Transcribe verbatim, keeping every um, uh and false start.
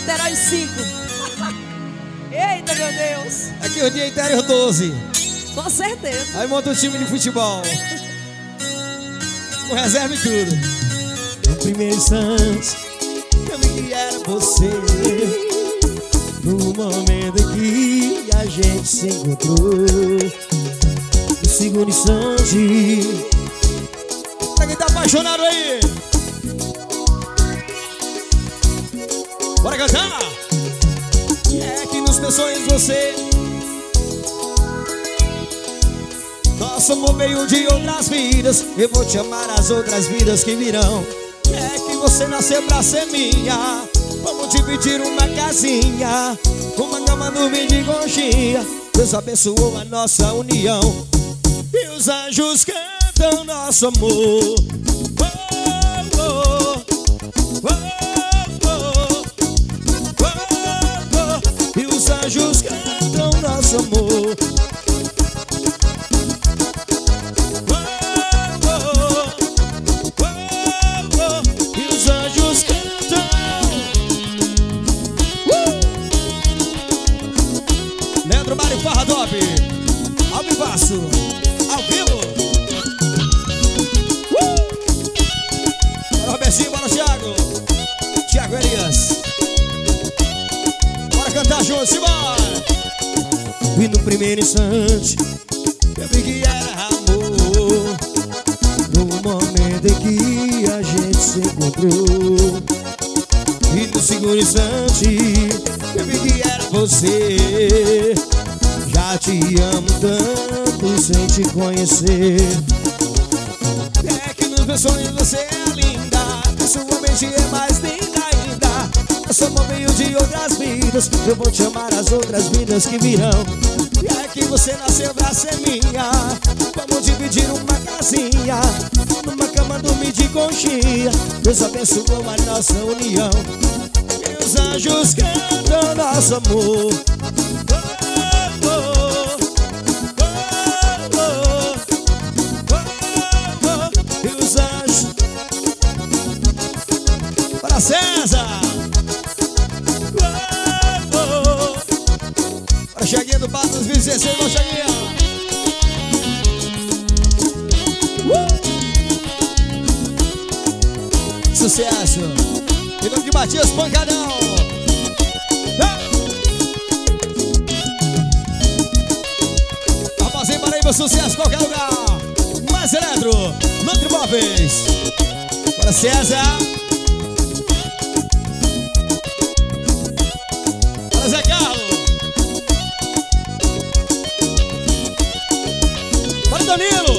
Niterói cinco. Eita, meu Deus. Aqui o dia inteiro doze. Com certeza. Aí monta um time de futebol com reserva e tudo. No primeiro instante eu vi que era você. No momento em que a gente se encontrou. No segundo instante. Pra quem tá apaixonado aí, bora cantar. É que nos meus sonhos você, nosso amor veio de outras vidas. Eu vou te amar as outras vidas que virão. É que você nasceu pra ser minha. Vamos dividir uma casinha, uma cama, dormir de conchinha. Deus abençoou a nossa união e os anjos cantam nosso amor. Oh, oh, oh, oh, oh, oh. E os anjos cantam nosso amor. Farra Top, ao vivaço, ao vivo. uh! Bora Robertinho, bora Thiago, Thiago Elias. Bora cantar juntos, simbora. E no primeiro instante eu vi que era amor. No momento em que a gente se encontrou. E no segundo instante eu vi que era você. Já te amo tanto sem te conhecer. É que nos meus sonhos você é linda. Pessoalmente é mais linda ainda. Nosso amor veio de outras vidas. Eu vou te amar as outras vidas que virão. É que você nasceu pra ser minha. Vamos dividir uma casinha, numa cama, dormir de conchinha. Deus abençoou a nossa união e os anjos cantam nosso amor. César, oh, oh. A Cheguinha do Pato dois mil e dezesseis, vamos Cheguinha. uh. Sucesso. Em nome de Matias Pancadão. Rapazinho, para aí, meu sucesso em qualquer lugar. Mais Eletro, Nutri Móveis. Para César. Zé Carlos, para Danilo.